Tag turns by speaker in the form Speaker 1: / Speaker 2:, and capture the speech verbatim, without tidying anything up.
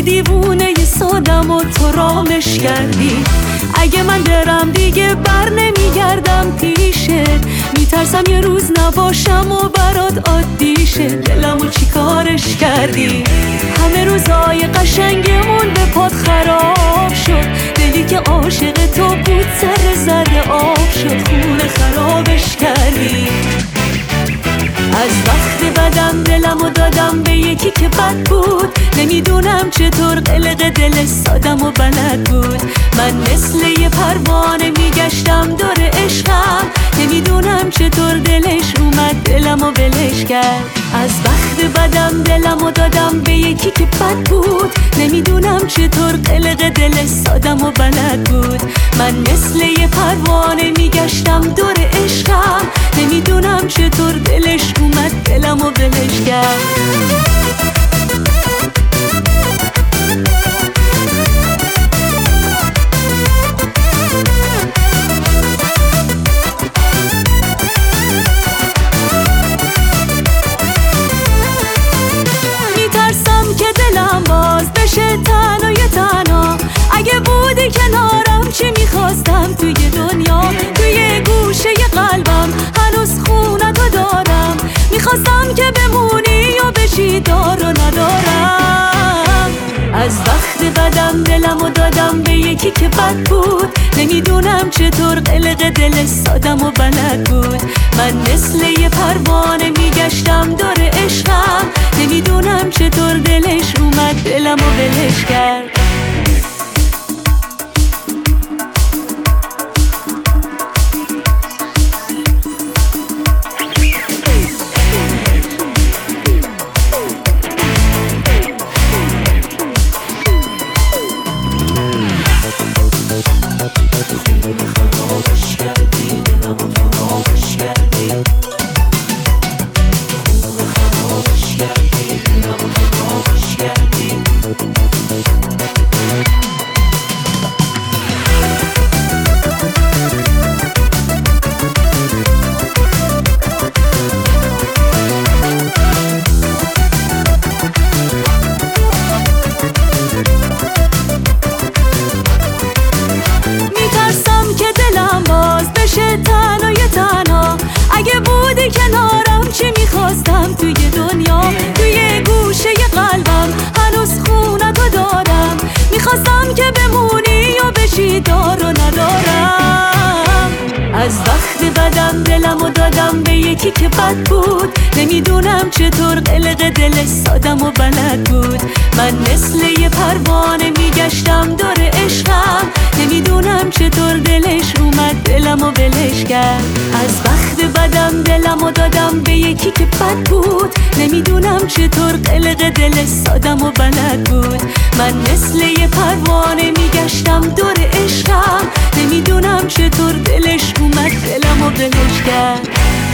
Speaker 1: دیوونه سادم و تو رامش کردی. اگه من برم دیگه بر نمیگردم پیشت، میترسم یه روز نباشم و برات عادی شه. دلمو چی کارش کردی؟ همه روزای قشنگمون به پات خراب شد. دلی که عاشق تو بود سر زده آب شد. خونه خرابش کردی. از وقت بدم دلمو دادم به یکی که بد بود. نمیدونم چطور قلق دل سادم و بلد بود. من مثل یه پروانه میگشتم دور عشقم. نمیدونم چطور دلش اومد دلمو ولش کرد. از وقت بدم دلمو دادم به یکی که بد بود. نمیدونم چطور قلق دل سادم و بلد بود. من مثل یه پروانه میگشتم دور عشقم. نمیدونم چطور دلش اومد دلمو ولش کرد. تنها یه تنها اگه بودی کنارم چی میخواستم توی دنیا. توی گوشه ی قلبم هنوز خونتو دارم. میخواستم که بمونی و بشی دار و ندارم. از وقت بدم دلمو دادم به یکی که بد بود. نمیدونم چطور قلق دل سادم و بلد بود. من مثل یه پروانه میگشتم دور عشقم. نمیدونم چطور دلش اومد دلمو ولش کرد. تنها یه تنها اگه بودی کنارم چی میخواستم توی دنیا. توی گوشه ی قلبم هنوز خونتو دارم. میخواستم که بمونی و بشی دار و ندارم. از وقت بدم دلمو دادم به یکی که بد بود. نمیدونم چطور قلق دل سادم و بلد بود. من مثل یه پروانه میگشتم دور عشقم. نمیدونم چطور دلش اومد دلمو ولش کرد. از وقت بدم دلمو دادم به یکی که بد بود. نمیدونم چطور قلق دل سادم و بلد بود. من مثل یه پروانه میگشتم دور عشقم. نمیدونم چطور دلش اومد دلمو ولش کرد.